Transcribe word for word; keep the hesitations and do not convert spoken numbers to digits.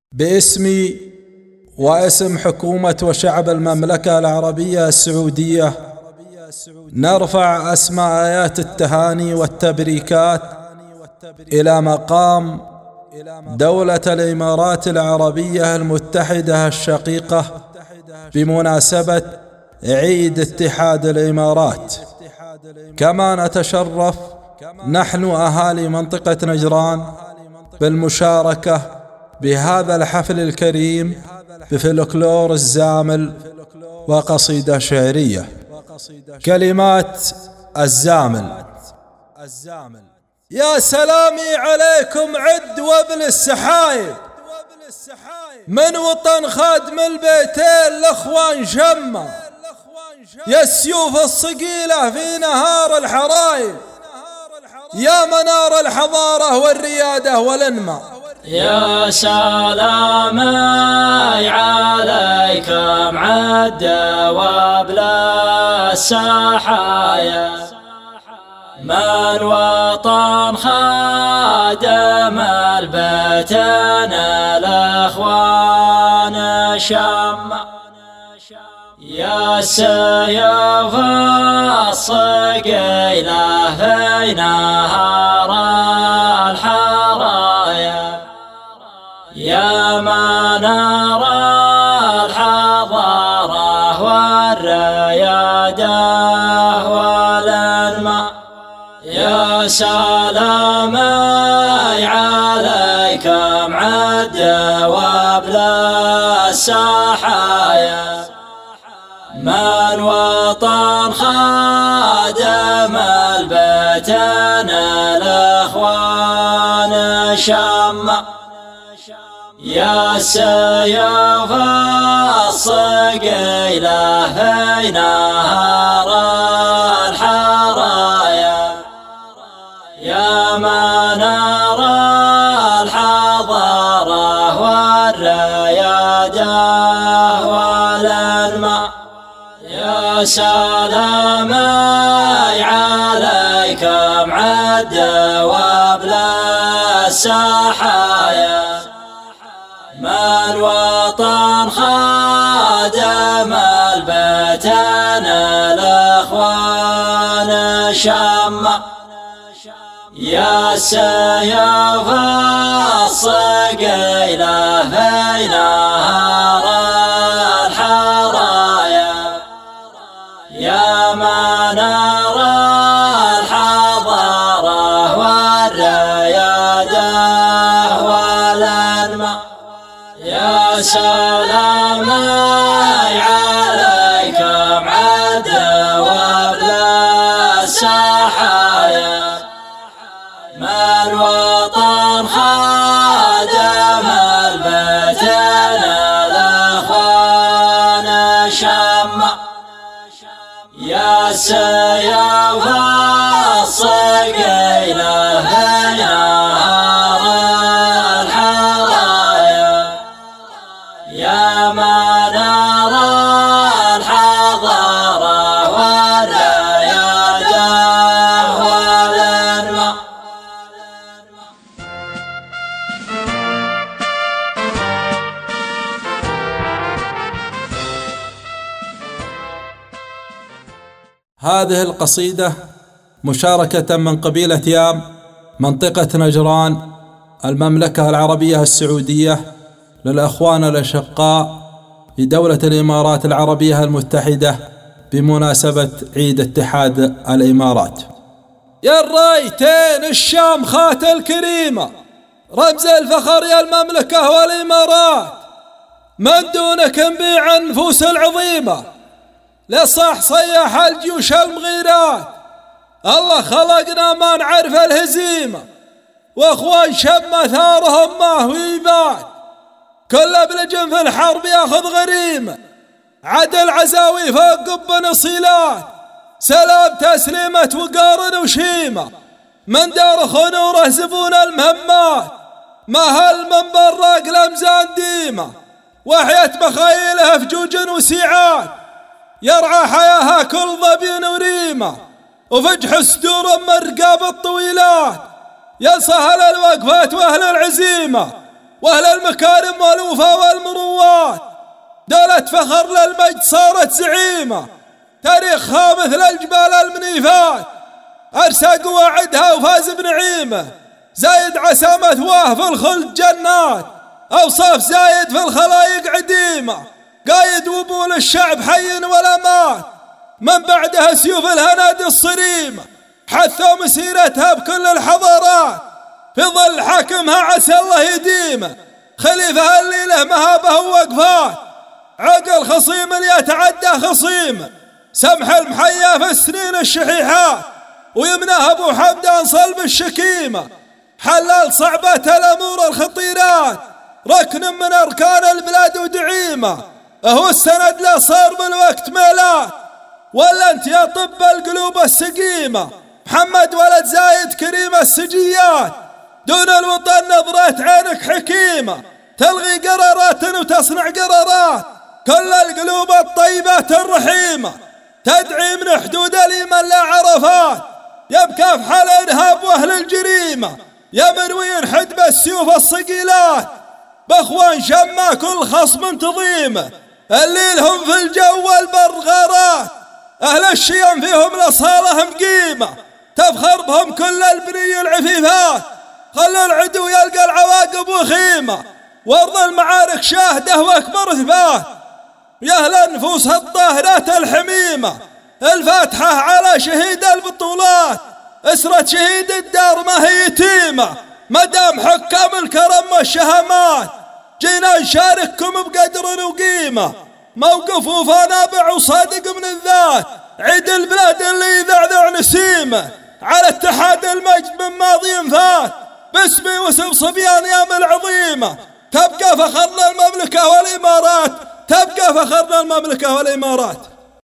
باسمي واسم حكومة وشعب المملكة العربية السعودية نرفع أسمى آيات التهاني والتبريكات إلى مقام دولة الإمارات العربية المتحدة الشقيقة بمناسبة عيد اتحاد الإمارات. كما نتشرف نحن أهالي منطقة نجران بالمشاركة بهذا الحفل الكريم بفلكلور الزامل وقصيدة شعرية. كلمات الزامل: يا سلامي عليكم عد وابن السحايب، من وطن خادم البيتين الاخوان شمة، يا السيوف الصقيلة في نهار الحرايب، يا منار الحضارة والريادة والانماء. يا سلامي عليكم عد وابلا السحايا، من وطن خادم البيتين الاخوان شمة، يا السيوف الصقيلة في نهار الحرايا، يا منار الحضارة والريادة والانماء. يا سلامي عليكم عد وابلا السحايا، من وطن خادم البيتين الاخوان شمة، يا السيوف الصقيلة في نهار الحرايا، يا منار الحضارة والريادة والانماء. يا سلامي عليكم عد وابلا السحايا، من وطن خادم البيتين الاخوان شمة، يا السيوف الصقيلة في نهار الحرايا، يا منار الحضارة والريادة والانماء. يا سلامي عليكم عد وابلا السحايا، من وطن خادم البيتين الاخوان شمة، يا السيوف الصقيلة في نهار الحرايا، يا منار الحضارة والريادة والانماء. هذه القصيدة مشاركة من قبيلة يام منطقة نجران المملكة العربية السعودية للأخوان الأشقاء لدولة الإمارات العربية المتحدة بمناسبة عيد اتحاد الإمارات. يا الرايتين الشامخات الكريمة، رمز الفخر يا المملكة والإمارات، من دونك انبيع النفوس العظيمة، لصح صيح الجيوش المغيرات. الله خلقنا ما نعرف الهزيمة، واخوان شمة ثارهم ما هو يبات، كل ابلجن في الحرب ياخذ غريمة، عدل عزاوي فوق قب نصيلات، سلام تسليمة وقار وشيمة، من دار خنوره زبون المهمات، ما هل من براق لمزان ديمة، وحيت بخيله فجوج وسيعات، يرعى حياها كل ظبي وريمة، وفجح صدور من رقاب الطويلات، يا سهل الوقفات واهل العزيمة، وأهل المكارم والوفا والمروات، دولة فخر للمجد صارت زعيمة، تاريخها مثل الجبال المنيفات، أرسى قواعدها وفاز بنعيمه، زايد عسى مثواه في الخلد جنات، أوصاف زايد في الخلايق عديمة، قايد وبول الشعب حي ولا مات، من بعدها سيوف الهنادي الصريمة، حثوا مسيرتها بكل الحضارات، في ظل حاكمها عسى الله يديمه، خليفة اللي له مهابه ووقفات، عقل خصيم يتعدى خصيمه، سمح المحيا في السنين الشحيحات، ويمناه ابو حمدان صلب الشكيمة، حلال صعبة الامور الخطيرات، ركن من اركان البلاد ودعيمة، هو السند له صار بالوقت ميلاد، ولا انت يا طب القلوب السقيمة، محمد ولد زايد كريم السجيات، دون الوطن نظرة عينك حكيمة، تلغي قرارات وتصنع قرارات، كل القلوب الطيبات الرحيمة، تدعي من حدود الإيمان لا عرفات، يبكى في حال إرهاب وأهل الجريمة، يا مروي حدب السيوف الصقيلات، بأخوان شما كل خصم تضيمه، اللي لهم في الجو والبر غارات، أهل الشيم فيهم لصالهم قيمة، تفخر بهم كل البني العفيفات، خلوا العدو يلقى العواقب وخيمة، وارض المعارك شاهده واكبر اثبات، يا اهل النفوس الطاهرات الحميمة، الفاتحة على شهيد البطولات، اسرة شهيد الدار ما هي يتيمة، مدام حكام الكرم والشهامات، جينا نشارككم بقدر وقيمة، موقف وفا نابع وصادق من الذات، عيد البلاد اللي يذعذع نسيمه، على اتحاد المجد من ماضي فات، باسمي واسم صبيان يام العظيمة، تبقى فخرنا المملكة والإمارات، تبقى فخرنا المملكة والإمارات.